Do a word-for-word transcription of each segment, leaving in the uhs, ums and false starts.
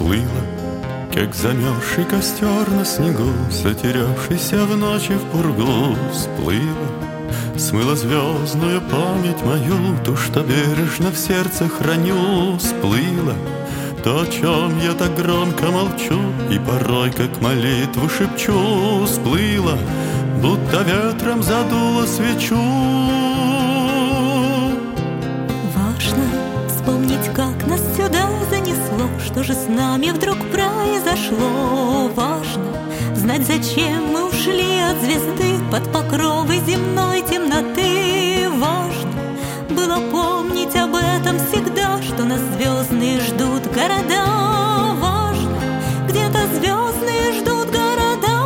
сплыла, как замерзший костер на снегу, затерявшийся в ночи в пургу. Сплыла, смыла звездную память мою, ту, что бережно в сердце храню. Сплыла то, о чем я так громко молчу и порой как молитву шепчу. Сплыла, будто ветром задуло свечу. Важно вспомнить, как нас сюда занесло, что же с нами вдруг произошло. Важно знать, зачем мы ушли от звезды под покровы земной темноты. Важно было помнить об этом всегда, что нас звездные ждут города. Важно, где-то звездные ждут города.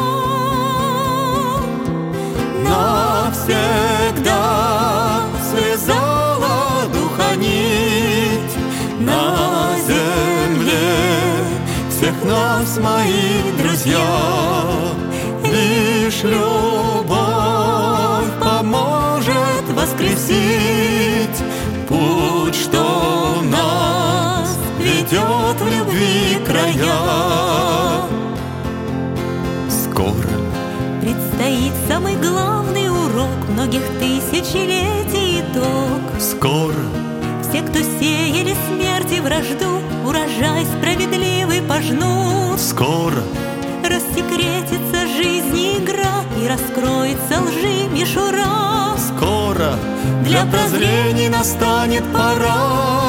Навсегда связала духа нить на земле всех нас, мои друзья. Лишь любовь поможет воскресить путь, что нас ведет в любви края. Скоро предстоит самый главный урок многих тысячелетий итог. Скоро все, кто сеяли смерть и вражду, урожай справедливый пожнут. Скоро рассекретится жизни игра и раскроется лжи мишура. Скоро для прозрений настанет пора.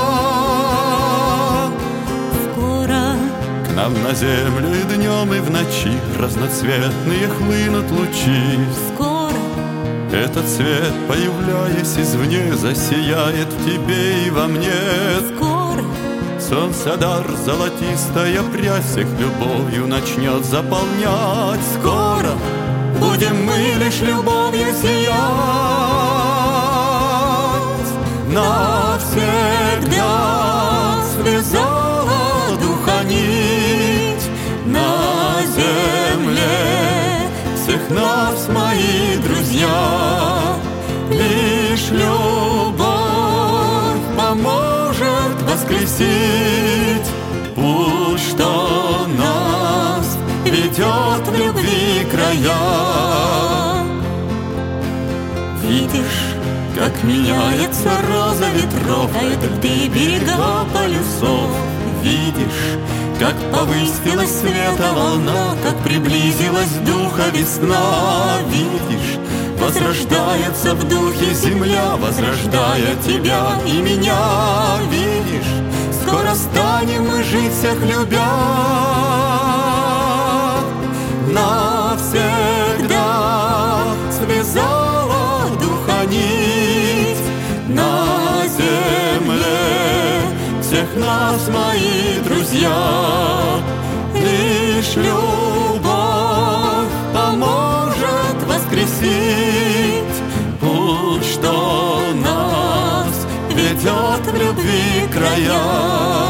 Скоро к нам на землю и днем, и в ночи разноцветные хлынут лучи. Скоро этот свет, появляясь извне, засияет в тебе и во мне. Скоро солнце дар золотистая прядь всех любовью начнет заполнять. Скоро будем мы лишь любовью сиять. Навсегда связала духа нить на земле всех нас, мои друзья. Лишь любовь поможет воскресить путь, что нас ведет в любви края. Видишь, как меняется роза ветров, тают льды берега полюсов. Видишь, как повысилась света волна, как приблизилась духа весна. Видишь, возрождается в духе земля, возрождая тебя и меня. Видишь, скоро станем мы жить всех любя. Навсегда связала духа нить на земле всех нас, мои друзья. Лишь любовь поможет воскресить путь, что нас ведет в любви края.